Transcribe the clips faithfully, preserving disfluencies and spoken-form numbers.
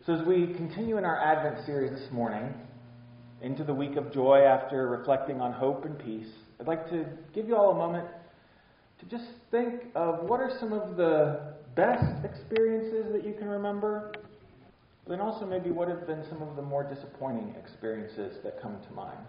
So as we continue in our Advent series this morning, into the week of joy after reflecting on hope and peace, I'd like to give you all a moment to just think of what are some of the best experiences that you can remember, but then also maybe what have been some of the more disappointing experiences that come to mind.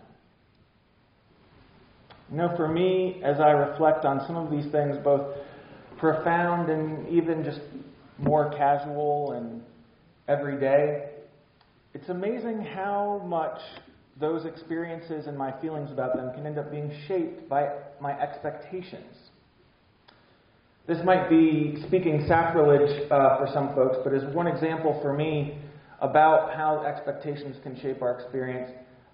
You know, for me, as I reflect on some of these things, both profound and even just more casual and every day, it's amazing how much those experiences and my feelings about them can end up being shaped by my expectations. This might be speaking sacrilege uh, for some folks, but as one example for me about how expectations can shape our experience,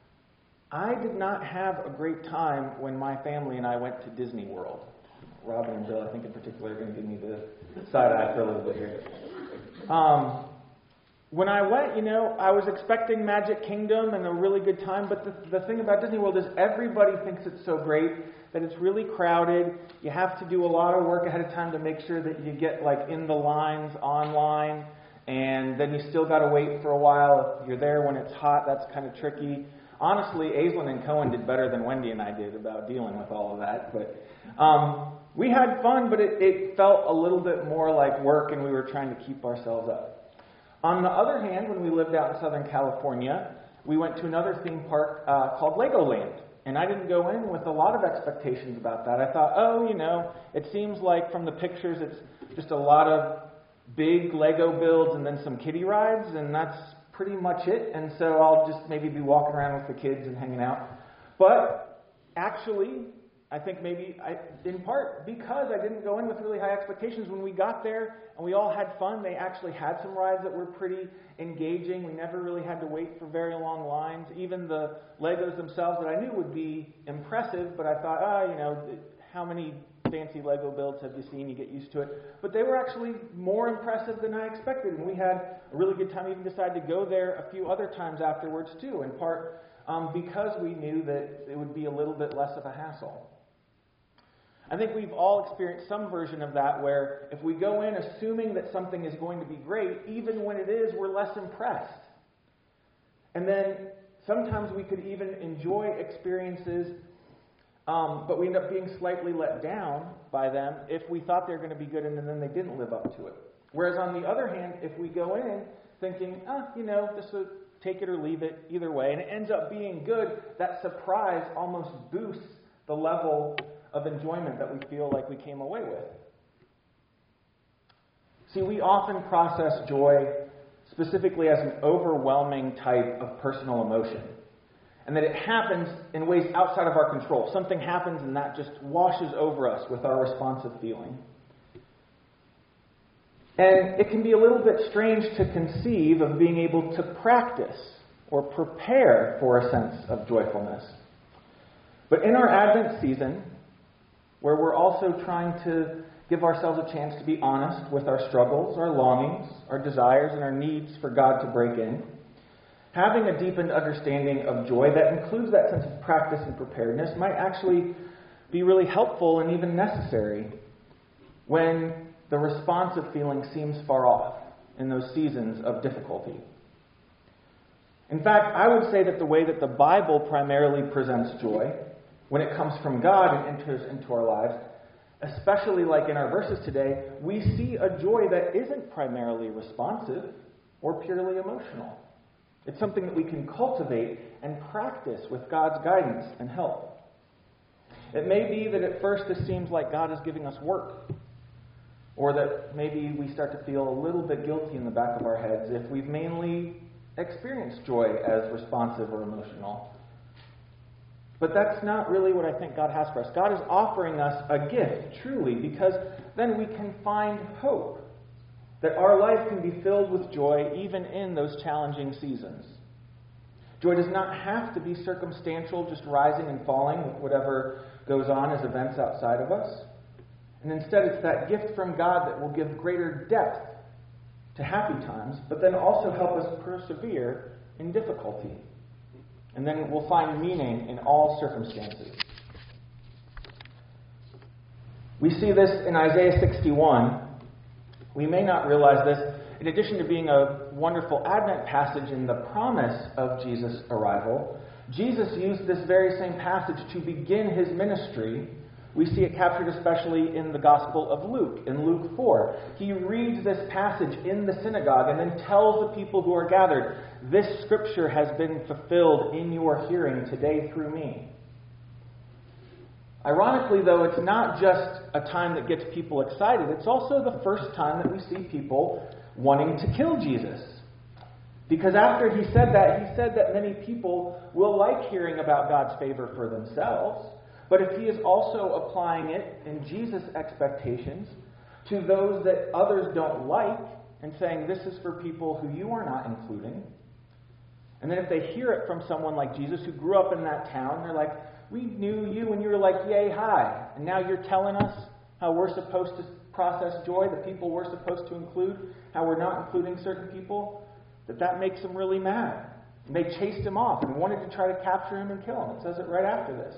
I did not have a great time when my family and I went to Disney World. Robin and Bill, I think in particular, are going to give me the side eye for a little bit here. Um, When I went, you know, I was expecting Magic Kingdom and a really good time, but the, the thing about Disney World is everybody thinks it's so great that it's really crowded. You have to do a lot of work ahead of time to make sure that you get, like, in the lines online, and then you still got to wait for a while. If you're there when it's hot, that's kind of tricky. Honestly, Aislinn and Cohen did better than Wendy and I did about dealing with all of that, but um, we had fun, but it, it felt a little bit more like work, and we were trying to keep ourselves up. On the other hand, when we lived out in Southern California, we went to another theme park uh, called Legoland. And I didn't go in with a lot of expectations about that. I thought, oh, you know, it seems like from the pictures it's just a lot of big Lego builds and then some kiddie rides, and that's pretty much it. And so I'll just maybe be walking around with the kids and hanging out. But actually, I think maybe, I, in part, because I didn't go in with really high expectations, when we got there and we all had fun, they actually had some rides that were pretty engaging. We never really had to wait for very long lines. Even the Legos themselves that I knew would be impressive, but I thought, ah, you know, how many fancy Lego builds have you seen? You get used to it. But they were actually more impressive than I expected, and we had a really good time. We even decided to go there a few other times afterwards, too, in part um, because we knew that it would be a little bit less of a hassle. I think we've all experienced some version of that where if we go in assuming that something is going to be great, even when it is, we're less impressed. And then sometimes we could even enjoy experiences, um, but we end up being slightly let down by them if we thought they were going to be good and then they didn't live up to it. Whereas on the other hand, if we go in thinking, ah, you know, this would take it or leave it either way, and it ends up being good, that surprise almost boosts the level of enjoyment that we feel like we came away with. See, we often process joy specifically as an overwhelming type of personal emotion, and that it happens in ways outside of our control. Something happens and that just washes over us with our responsive feeling. And it can be a little bit strange to conceive of being able to practice or prepare for a sense of joyfulness. But in our Advent season, where we're also trying to give ourselves a chance to be honest with our struggles, our longings, our desires, and our needs for God to break in, having a deepened understanding of joy that includes that sense of practice and preparedness might actually be really helpful and even necessary when the responsive feeling seems far off in those seasons of difficulty. In fact, I would say that the way that the Bible primarily presents joy, when it comes from God and enters into our lives, especially like in our verses today, we see a joy that isn't primarily responsive or purely emotional. It's something that we can cultivate and practice with God's guidance and help. It may be that at first this seems like God is giving us work, or that maybe we start to feel a little bit guilty in the back of our heads if we've mainly experienced joy as responsive or emotional. But that's not really what I think God has for us. God is offering us a gift, truly, because then we can find hope that our life can be filled with joy even in those challenging seasons. Joy does not have to be circumstantial, just rising and falling with whatever goes on as events outside of us. And instead, it's that gift from God that will give greater depth to happy times, but then also help us persevere in difficulty. And then we'll find meaning in all circumstances. We see this in Isaiah sixty-one. We may not realize this. in addition to being a wonderful Advent passage in the promise of Jesus' arrival, Jesus used this very same passage to begin his ministry. We see it captured especially in the Gospel of Luke, in Luke four. He reads this passage in the synagogue and then tells the people who are gathered, "This scripture has been fulfilled in your hearing today through me." Ironically, though, it's not just a time that gets people excited. It's also the first time that we see people wanting to kill Jesus. Because after he said that, he said that many people will like hearing about God's favor for themselves. But if he is also applying it in Jesus' expectations to those that others don't like and saying, this is for people who you are not including. And then if they hear it from someone like Jesus who grew up in that town, they're like, we knew you when you were like, yay, hi. And now you're telling us how we're supposed to process joy, the people we're supposed to include, how we're not including certain people, that that makes them really mad. And they chased him off and wanted to try to capture him and kill him. It says it right after this.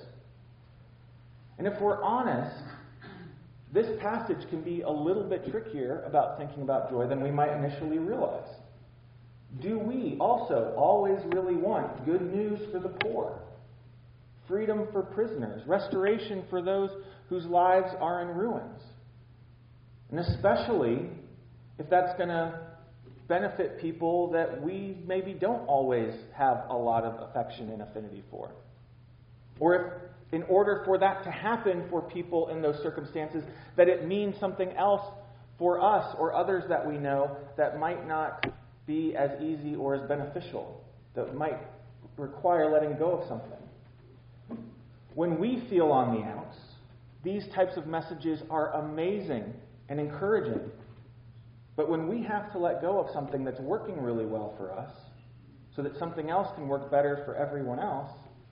And if we're honest, this passage can be a little bit trickier about thinking about joy than we might initially realize. Do we also always really want good news for the poor? Freedom for prisoners, restoration for those whose lives are in ruins. And especially if that's going to benefit people that we maybe don't always have a lot of affection and affinity for. Or if, in order for that to happen for people in those circumstances, that it means something else for us or others that we know that might not be as easy or as beneficial, that might require letting go of something. When we feel on the outs, these types of messages are amazing and encouraging. But when we have to let go of something that's working really well for us, so that something else can work better for everyone else,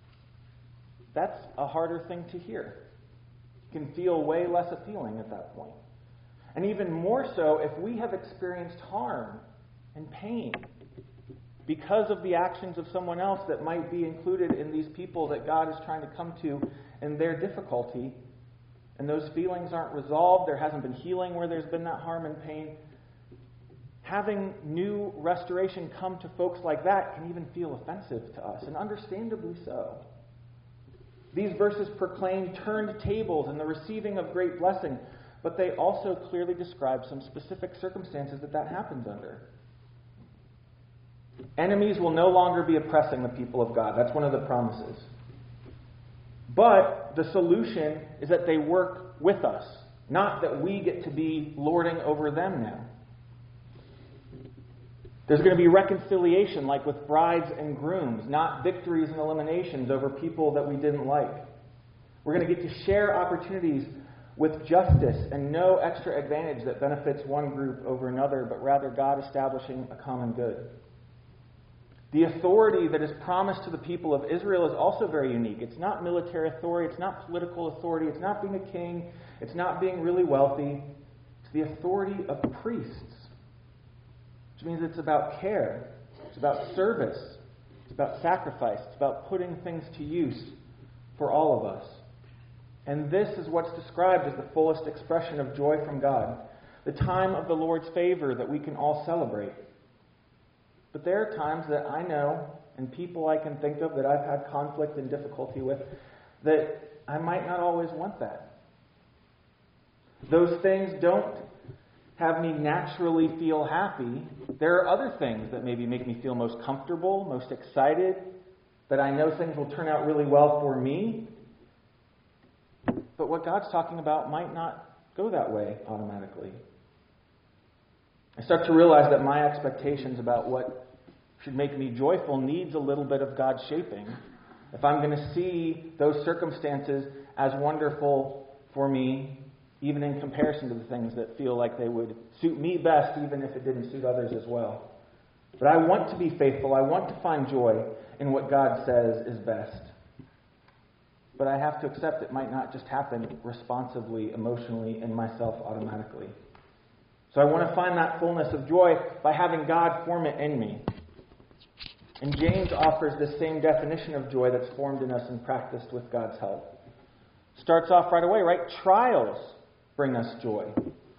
that's a harder thing to hear. It can feel way less appealing at that point. And even more so if we have experienced harm and pain because of the actions of someone else that might be included in these people that God is trying to come to in their difficulty, and those feelings aren't resolved, there hasn't been healing where there's been that harm and pain. Having new restoration come to folks like that can even feel offensive to us, and understandably so. These verses proclaim turned tables and the receiving of great blessing, but they also clearly describe some specific circumstances that that happens under. Enemies will no longer be oppressing the people of God. That's one of the promises. But the solution is that they work with us, not that we get to be lording over them now. There's going to be reconciliation, like with brides and grooms, not victories and eliminations over people that we didn't like. We're going to get to share opportunities with justice and no extra advantage that benefits one group over another, but rather God establishing a common good. The authority that is promised to the people of Israel is also very unique. It's not military authority, it's not political authority, it's not being a king, it's not being really wealthy. It's the authority of priests, which means it's about care, it's about service, it's about sacrifice, it's about putting things to use for all of us. And this is what's described as the fullest expression of joy from God, the time of the Lord's favor that we can all celebrate. But there are times that I know, and people I can think of that I've had conflict and difficulty with, that I might not always want that. Those things don't have me naturally feel happy. There are other things that maybe make me feel most comfortable, most excited, that I know things will turn out really well for me. But what God's talking about might not go that way automatically. I start to realize that my expectations about what should make me joyful needs a little bit of God's shaping. If I'm going to see those circumstances as wonderful for me, even in comparison to the things that feel like they would suit me best, even if it didn't suit others as well. But I want to be faithful. I want to find joy in what God says is best. But I have to accept it might not just happen responsively, emotionally, in myself automatically. So I want to find that fullness of joy by having God form it in me. And James offers this same definition of joy that's formed in us and practiced with God's help. Starts off right away, right? Trials bring us joy.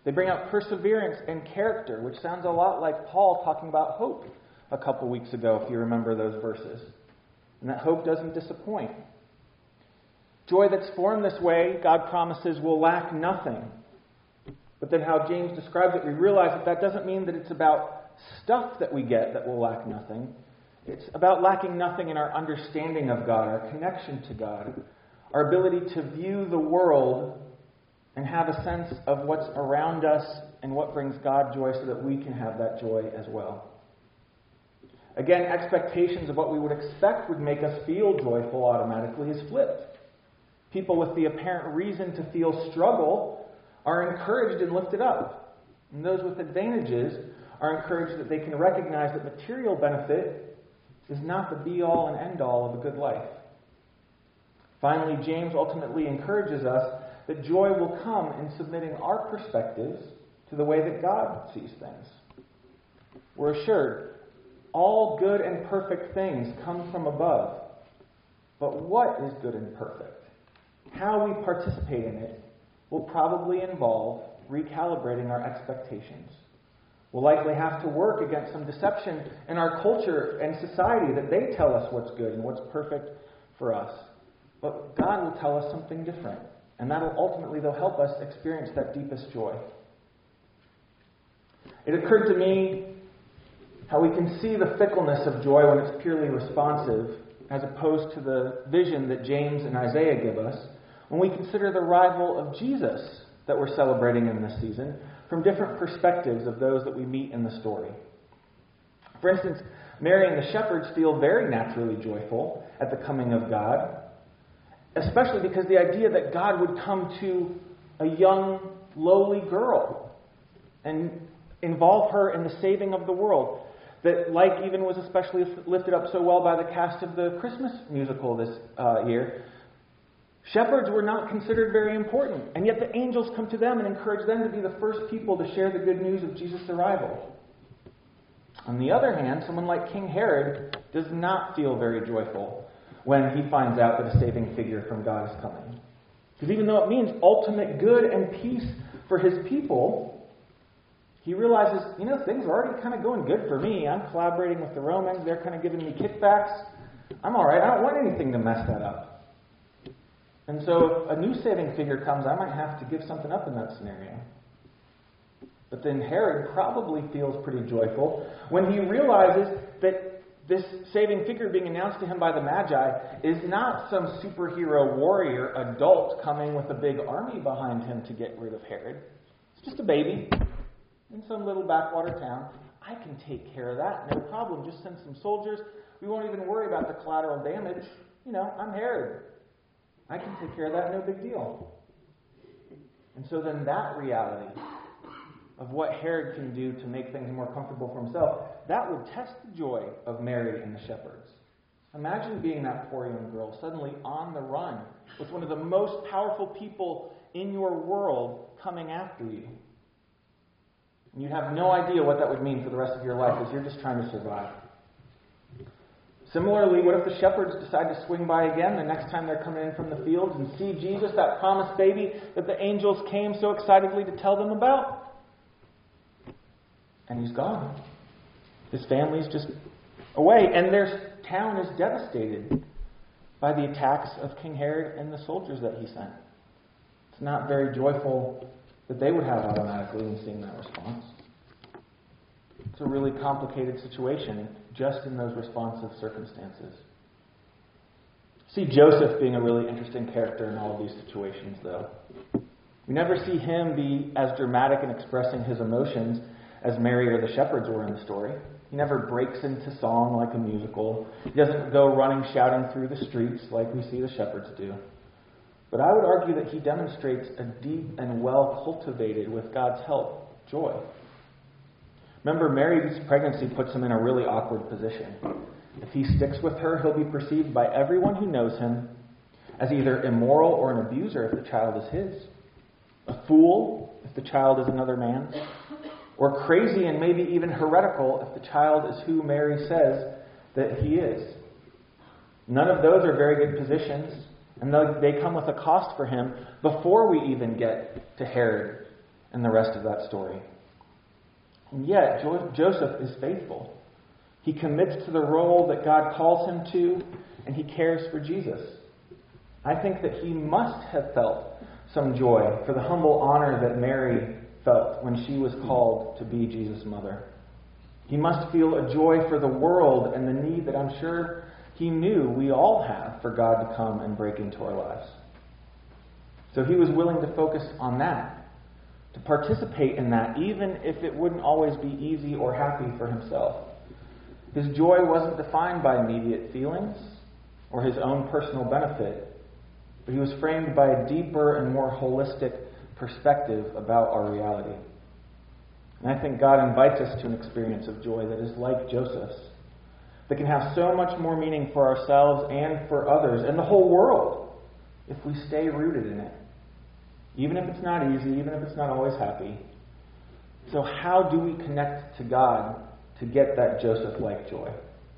They bring out perseverance and character, which sounds a lot like Paul talking about hope a couple weeks ago, if you remember those verses. And that hope doesn't disappoint. Joy that's formed this way, God promises, will lack nothing. But then how James describes it, we realize that that doesn't mean that it's about stuff that we get that will lack nothing. It's about lacking nothing in our understanding of God, our connection to God, our ability to view the world and have a sense of what's around us and what brings God joy so that we can have that joy as well. Again, expectations of what we would expect would make us feel joyful automatically is flipped. People with the apparent reason to feel struggle are encouraged and lifted up. And those with advantages are encouraged that they can recognize that material benefit is not the be-all and end-all of a good life. Finally, James ultimately encourages us that joy will come in submitting our perspectives to the way that God sees things. We're assured all good and perfect things come from above. But what is good and perfect? How we participate in it will probably involve recalibrating our expectations. We'll likely have to work against some deception in our culture and society that they tell us what's good and what's perfect for us. But God will tell us something different. And that will ultimately, though, help us experience that deepest joy. It occurred to me how we can see the fickleness of joy when it's purely responsive, as opposed to the vision that James and Isaiah give us, when we consider the arrival of Jesus that we're celebrating in this season from different perspectives of those that we meet in the story. For instance, Mary and the shepherds feel very naturally joyful at the coming of God, especially because the idea that God would come to a young, lowly girl and involve her in the saving of the world, that, like even was especially lifted up so well by the cast of the Christmas musical this uh, year, shepherds were not considered very important, and yet the angels come to them and encourage them to be the first people to share the good news of Jesus' arrival. On the other hand, someone like King Herod does not feel very joyful when he finds out that a saving figure from God is coming. Because even though it means ultimate good and peace for his people, he realizes, you know, things are already kind of going good for me. I'm collaborating with the Romans. They're kind of giving me kickbacks. I'm all right. I don't want anything to mess that up. And so if a new saving figure comes, I might have to give something up in that scenario. But then Herod probably feels pretty joyful when he realizes that this saving figure being announced to him by the Magi is not some superhero warrior adult coming with a big army behind him to get rid of Herod. It's just a baby in some little backwater town. I can take care of that, no problem. Just send some soldiers. We won't even worry about the collateral damage. You know, I'm Herod. I can take care of that, no big deal. And so then that reality of what Herod can do to make things more comfortable for himself, that would test the joy of Mary and the shepherds. Imagine being that poor young girl suddenly on the run with one of the most powerful people in your world coming after you. And you have no idea what that would mean for the rest of your life as you're just trying to survive. Similarly, what if the shepherds decide to swing by again the next time they're coming in from the fields and see Jesus, that promised baby that the angels came so excitedly to tell them about? And he's gone. His family's just away. And their town is devastated by the attacks of King Herod and the soldiers that he sent. It's not very joyful that they would have automatically in seeing that response. It's a really complicated situation just in those responsive circumstances. See Joseph being a really interesting character in all of these situations, though. We never see him be as dramatic in expressing his emotions as Mary or the shepherds were in the story. He never breaks into song like a musical. He doesn't go running, shouting through the streets like we see the shepherds do. But I would argue that he demonstrates a deep and well-cultivated, with God's help, joy. Remember, Mary's pregnancy puts him in a really awkward position. If he sticks with her, he'll be perceived by everyone who knows him as either immoral or an abuser if the child is his, a fool if the child is another man's, or crazy and maybe even heretical if the child is who Mary says that he is. None of those are very good positions, and they come with a cost for him before we even get to Herod and the rest of that story. And yet, jo- Joseph is faithful. He commits to the role that God calls him to, and he cares for Jesus. I think that he must have felt some joy for the humble honor that Mary felt when she was called to be Jesus' mother. He must feel a joy for the world and the need that I'm sure he knew we all have for God to come and break into our lives. So he was willing to focus on that, to participate in that, even if it wouldn't always be easy or happy for himself. His joy wasn't defined by immediate feelings or his own personal benefit, but he was framed by a deeper and more holistic perspective about our reality. And I think God invites us to an experience of joy that is like Joseph's, that can have so much more meaning for ourselves and for others and the whole world if we stay rooted in it. Even if it's not easy, even if it's not always happy. So how do we connect to God to get that Joseph-like joy?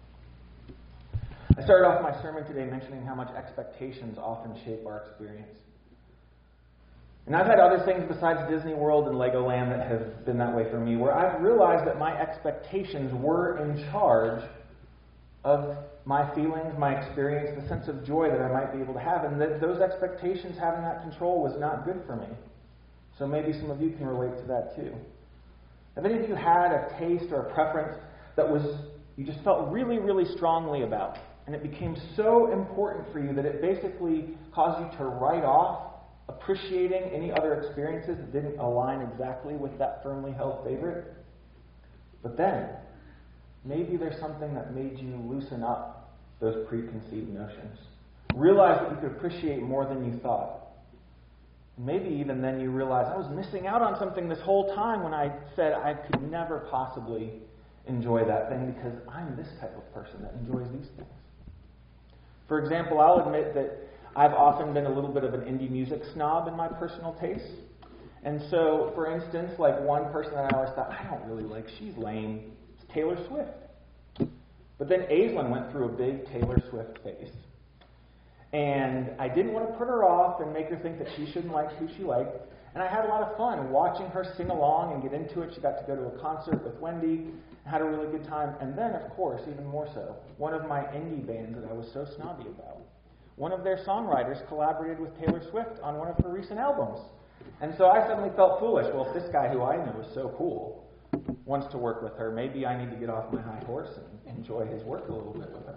I started off my sermon today mentioning how much expectations often shape our experience. And I've had other things besides Disney World and Legoland that have been that way for me, where I've realized that my expectations were in charge of my feelings, my experience, the sense of joy that I might be able to have, and that those expectations, having that control, was not good for me. So maybe some of you can relate to that too. Have any of you had a taste or a preference that was you just felt really, really strongly about, and it became so important for you that it basically caused you to write off appreciating any other experiences that didn't align exactly with that firmly held favorite? But then, maybe there's something that made you loosen up those preconceived notions. Realize that you could appreciate more than you thought. Maybe even then you realize I was missing out on something this whole time when I said I could never possibly enjoy that thing because I'm this type of person that enjoys these things. For example, I'll admit that I've often been a little bit of an indie music snob in my personal tastes. And so, for instance, like one person that I always thought, I don't really like, she's lame, it's Taylor Swift. But then Aislinn went through a big Taylor Swift phase. And I didn't want to put her off and make her think that she shouldn't like who she liked. And I had a lot of fun watching her sing along and get into it. She got to go to a concert with Wendy, had a really good time. And then, of course, even more so, one of my indie bands that I was so snobby about, one of their songwriters collaborated with Taylor Swift on one of her recent albums. And so I suddenly felt foolish. Well, if this guy who I know is so cool wants to work with her, maybe I need to get off my high horse and enjoy his work a little bit with her.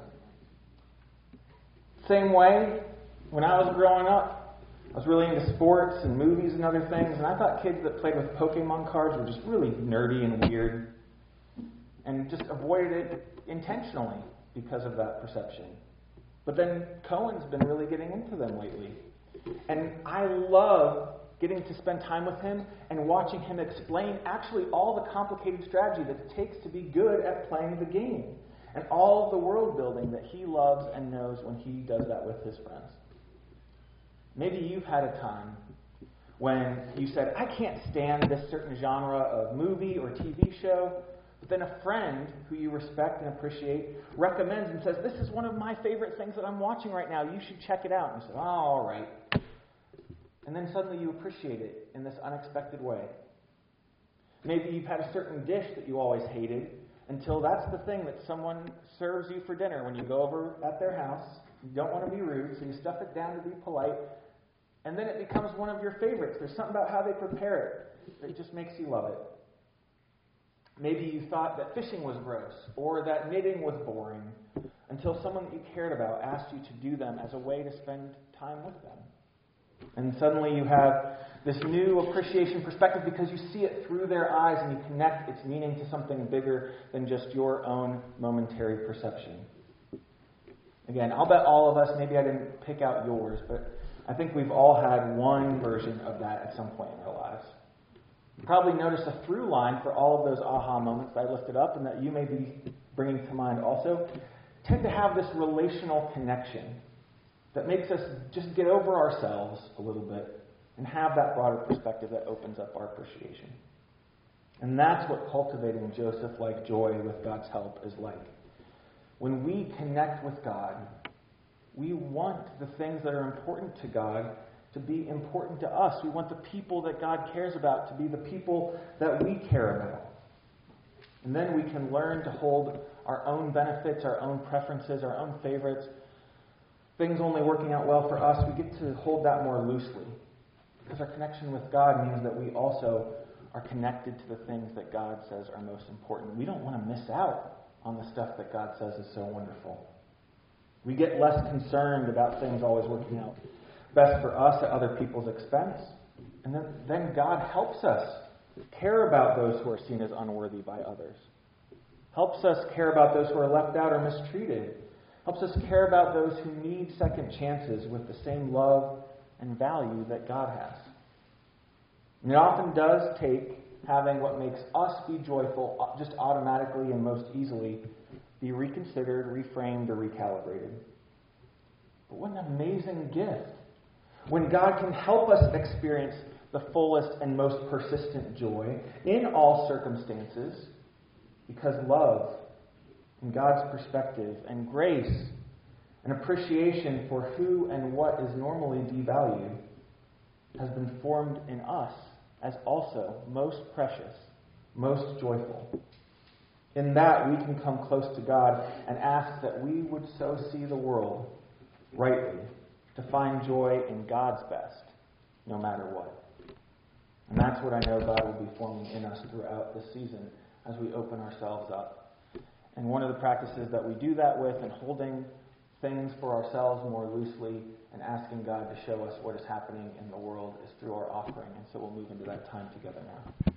Same way, when I was growing up, I was really into sports and movies and other things, and I thought kids that played with Pokemon cards were just really nerdy and weird, and just avoided it intentionally because of that perception. But then Cohen's been really getting into them lately. And I love getting to spend time with him and watching him explain actually all the complicated strategy that it takes to be good at playing the game. And all of the world building that he loves and knows when he does that with his friends. Maybe you've had a time when you said, I can't stand this certain genre of movie or T V show, but then a friend who you respect and appreciate recommends and says, this is one of my favorite things that I'm watching right now. You should check it out. And you say, oh, all right. And then suddenly you appreciate it in this unexpected way. Maybe you've had a certain dish that you always hated until that's the thing that someone serves you for dinner when you go over at their house. You don't want to be rude, so you stuff it down to be polite. And then it becomes one of your favorites. There's something about how they prepare it that just makes you love it. Maybe you thought that fishing was gross or that knitting was boring until someone that you cared about asked you to do them as a way to spend time with them. And suddenly you have this new appreciation perspective because you see it through their eyes and you connect its meaning to something bigger than just your own momentary perception. Again, I'll bet all of us, maybe I didn't pick out yours, but I think we've all had one version of that at some point in our lives. You probably notice a through line for all of those aha moments that I listed up and that you may be bringing to mind also, tend to have this relational connection that makes us just get over ourselves a little bit and have that broader perspective that opens up our appreciation. And that's what cultivating Joseph-like joy with God's help is like. When we connect with God, we want the things that are important to God to be important to us. We want the people that God cares about to be the people that we care about. And then we can learn to hold our own benefits, our own preferences, our own favorites, things only working out well for us. We get to hold that more loosely. Because our connection with God means that we also are connected to the things that God says are most important. We don't want to miss out on the stuff that God says is so wonderful. We get less concerned about things always working out best for us at other people's expense. And then, then God helps us care about those who are seen as unworthy by others. Helps us care about those who are left out or mistreated. Helps us care about those who need second chances with the same love and value that God has. And it often does take having what makes us be joyful just automatically and most easily be reconsidered, reframed, or recalibrated. But what an amazing gift when God can help us experience the fullest and most persistent joy in all circumstances, because love and God's perspective and grace and appreciation for who and what is normally devalued has been formed in us as also most precious, most joyful. In that, we can come close to God and ask that we would so see the world rightly, to find joy in God's best, no matter what. And that's what I know God will be forming in us throughout this season as we open ourselves up. And one of the practices that we do that with, and holding things for ourselves more loosely and asking God to show us what is happening in the world, is through our offering. And so we'll move into that time together now.